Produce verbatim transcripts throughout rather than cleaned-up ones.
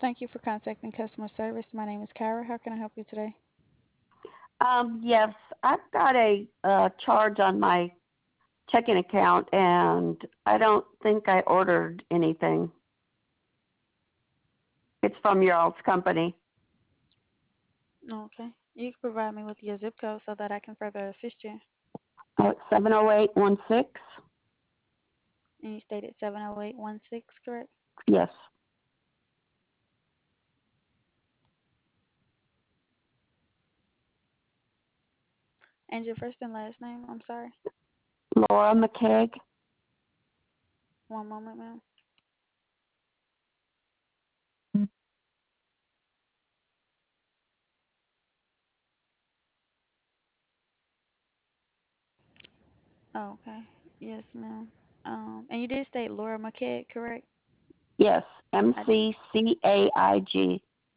Thank you for contacting customer service. My name is Kyra. How can I help you today? Um, yes, I've got a uh, charge on my checking account, and I don't think I ordered anything. It's from your all's company. Okay. You can provide me with your zip code so that I can further assist you. Oh, it's seven oh eight one six. And you stated seven oh eight one six, correct? Yes, And your first and last name? I'm sorry. Laura McKeag. One moment, ma'am. Okay. Yes, ma'am. Um, and you did state Laura McKeag, correct? Yes, M I, C C A I G.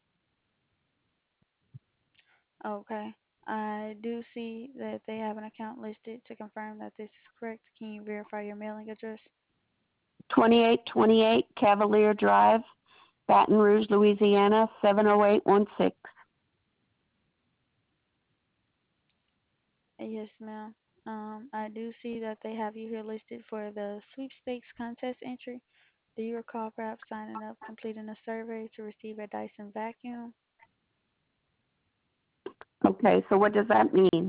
okay. I do see that they have an account listed to confirm that this is correct. Can you verify your mailing address? twenty-eight twenty-eight Cavalier Drive, Baton Rouge, Louisiana, seven oh eight one six. Yes, ma'am. Um, I do see that they have you here listed for the sweepstakes contest entry. Do you recall perhaps signing up, completing a survey to receive a Dyson vacuum? Okay, so what does that mean?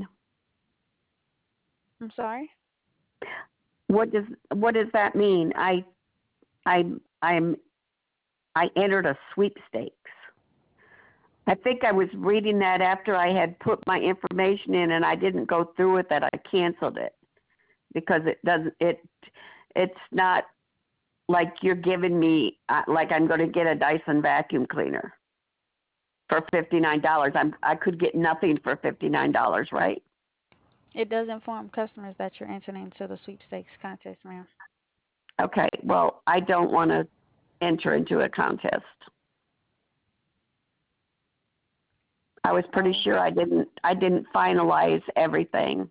I'm sorry? What does what does that mean? I I I'm I entered a sweepstakes. I think I was reading that after I had put my information in and I didn't go through with that. I canceled it because it doesn't it it's not like you're giving me uh, like I'm going to get a Dyson vacuum cleaner for fifty-nine dollars. I'm I could get nothing for fifty-nine dollars, right? It does inform customers that you're entering into the sweepstakes contest, ma'am. Okay. Well, I don't want to enter into a contest. I was pretty Oh, sure I didn't I didn't finalize everything.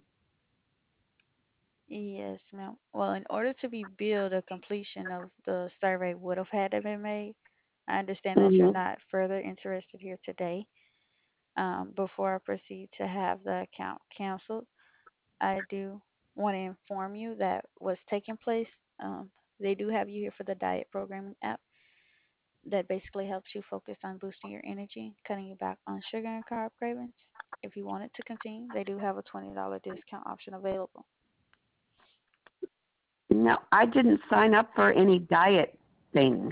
yes, ma'am. Well, in order to be billed, a completion of the survey would have had to be made. I understand that you're Mhm. not further interested here today. Um, before I proceed to have the account canceled, I do want to inform you that what's taking place, um, they do have you here for the diet programming app that basically helps you focus on boosting your energy, cutting you back on sugar and carb cravings. If you want it to continue, they do have a twenty dollars discount option available. No, I didn't sign up for any diet things.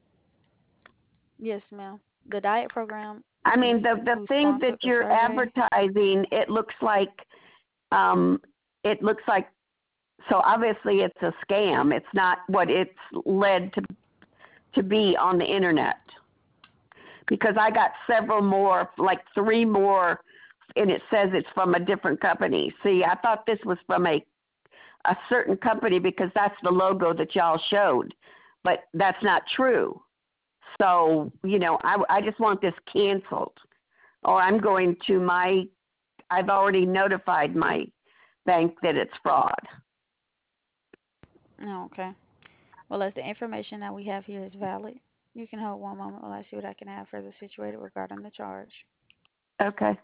Yes, ma'am. The diet program I is mean, the the who thing that sponsored the you're survey. advertising, it looks like, um, it looks like. So obviously, it's a scam. It's not what it's led to to be on the internet. Because I got several more, like three more, and it says it's from a different company. See, I thought this was from a a certain company because that's the logo that y'all showed, but that's not true. So, you know, I, I just want this canceled, or I'm going to my, I've already notified my bank that it's fraud. Oh, okay. Well, as the information that we have here is valid, you can hold one moment while I see what I can have further situated regarding the charge. Okay.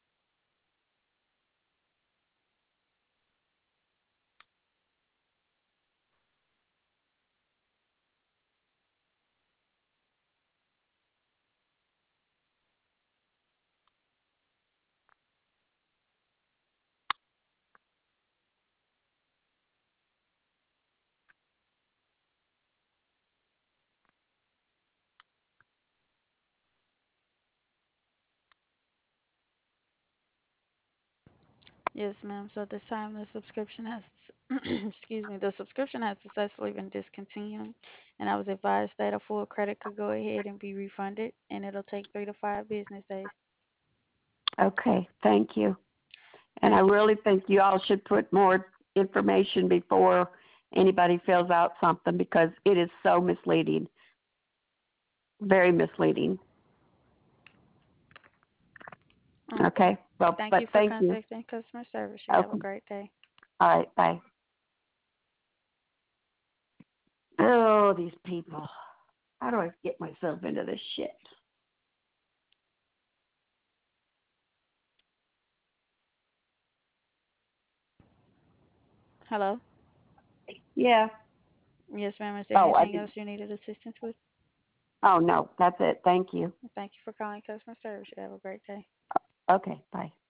Yes, ma'am. So at this time, the subscription has, excuse me, the subscription has successfully been discontinued, and I was advised that a full credit could go ahead and be refunded, and it'll take three to five business days. Okay. Thank you. And I Thank you. really think you all should put more information before anybody fills out something because it is so misleading, very misleading. Okay. Okay. Well, Thank but you for thank you. contacting customer service. You have a Okay. great day. All right. Bye. Oh, these people. How do I get myself into this shit? Hello? Yeah. Yes, ma'am. Is there Oh, I anything did. else you needed assistance with? Oh, no, that's it. Thank you. Thank you for calling customer service. You have a great day. Okay, bye.